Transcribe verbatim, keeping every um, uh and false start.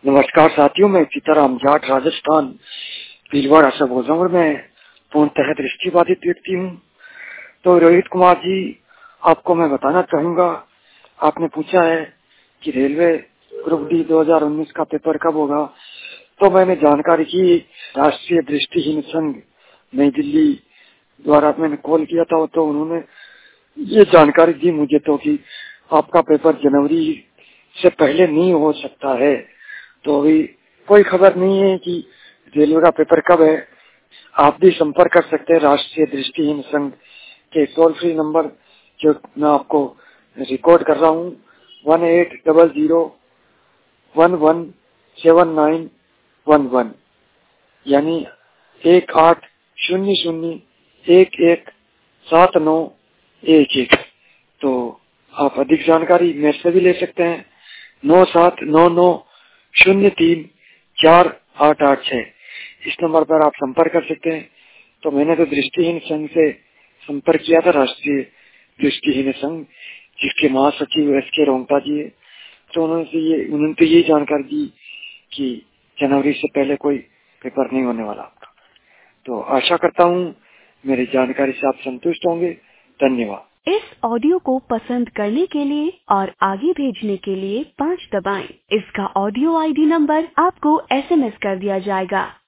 नमस्कार साथियों, मैं सीताराम जाट राजस्थान भीलवाड़ा से बोल रहा हूँ और मैं पूर्णतः दृष्टिबाधित व्यक्ति हूँ। तो रोहित कुमार जी, आपको मैं बताना चाहूँगा, आपने पूछा है कि रेलवे ग्रुप डी दो हज़ार उन्नीस का पेपर कब होगा। तो मैंने जानकारी की, राष्ट्रीय दृष्टिहीन संघ नई दिल्ली द्वारा मैंने कॉल किया था, तो उन्होंने ये जानकारी दी मुझे तो कि आपका पेपर जनवरी से पहले नहीं हो सकता है। तो अभी कोई खबर नहीं है कि रेलवे का पेपर कब है। आप भी संपर्क कर सकते हैं राष्ट्रीय दृष्टिहीन संघ के टोल फ्री नंबर जो मैं आपको रिकॉर्ड कर रहा हूँ, one eight double zero one one seven nine one one, यानी एक आठ शून्य शून्य एक एक सात नौ एक एक। तो आप अधिक जानकारी मेरे से भी ले सकते हैं, नौ सात नौ नौ शून्य तीन चार आठ आठ छह। इस नंबर पर आप संपर्क कर सकते हैं। तो मैंने तो दृष्टिहीन संघ से संपर्क किया था, राष्ट्रीय दृष्टिहीन संघ, जिसके महासचिव एस के रोंगटा जी है। तो उन्होंने से ये उन्होंने तो ये जानकारी दी कि जनवरी से पहले कोई पेपर नहीं होने वाला आपका। तो आशा करता हूँ मेरी जानकारी से आप संतुष्ट होंगे। धन्यवाद। इस ऑडियो को पसंद करने के लिए और आगे भेजने के लिए पाँच दबाएं। इसका ऑडियो आईडी नंबर आपको एसएमएस कर दिया जाएगा।